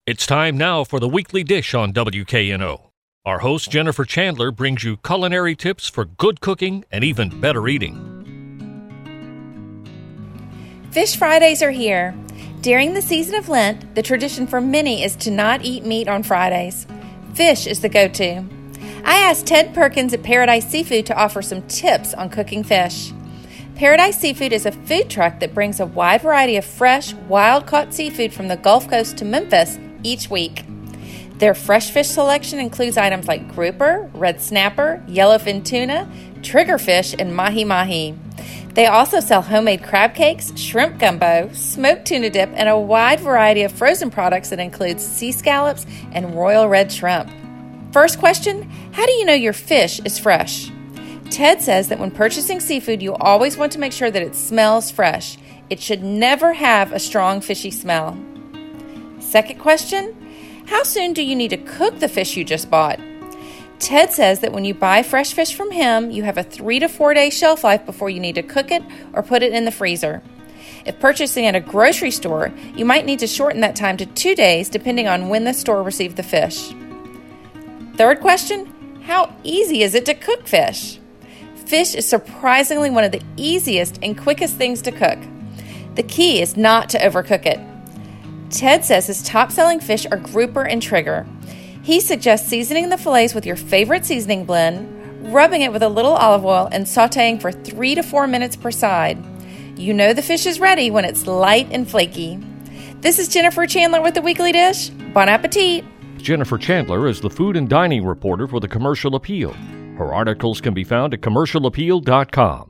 It's time now for the weekly dish on WKNO. Our host, Jennifer Chandler, brings you culinary tips for good cooking and even better eating. Fish Fridays are here. During the season of Lent, the tradition for many is to not eat meat on Fridays. Fish is the go-to. I asked Ted Perkins at Paradise Seafood to offer some tips on cooking fish. Paradise Seafood is a food truck that brings a wide variety of fresh, wild-caught seafood from the Gulf Coast to Memphis each week. Their fresh fish selection includes items like grouper, red snapper, yellowfin tuna, triggerfish, and mahi-mahi. They also sell homemade crab cakes, shrimp gumbo, smoked tuna dip, and a wide variety of frozen products that includes sea scallops and royal red shrimp. First question, how do you know your fish is fresh? Ted says that when purchasing seafood, you always want to make sure that it smells fresh. It should never have a strong fishy smell. Second question, how soon do you need to cook the fish you just bought? Ted says that when you buy fresh fish from him, you have a 3 to 4 day shelf life before you need to cook it or put it in the freezer. If purchasing at a grocery store, you might need to shorten that time to 2 days depending on when the store received the fish. Third question, how easy is it to cook fish? Fish is surprisingly one of the easiest and quickest things to cook. The key is not to overcook it. Ted says his top-selling fish are grouper and trigger. He suggests seasoning the fillets with your favorite seasoning blend, rubbing it with a little olive oil, and sautéing for 3 to 4 minutes per side. You know the fish is ready when it's light and flaky. This is Jennifer Chandler with the Weekly Dish. Bon appetit! Jennifer Chandler is the food and dining reporter for the Commercial Appeal. Her articles can be found at commercialappeal.com.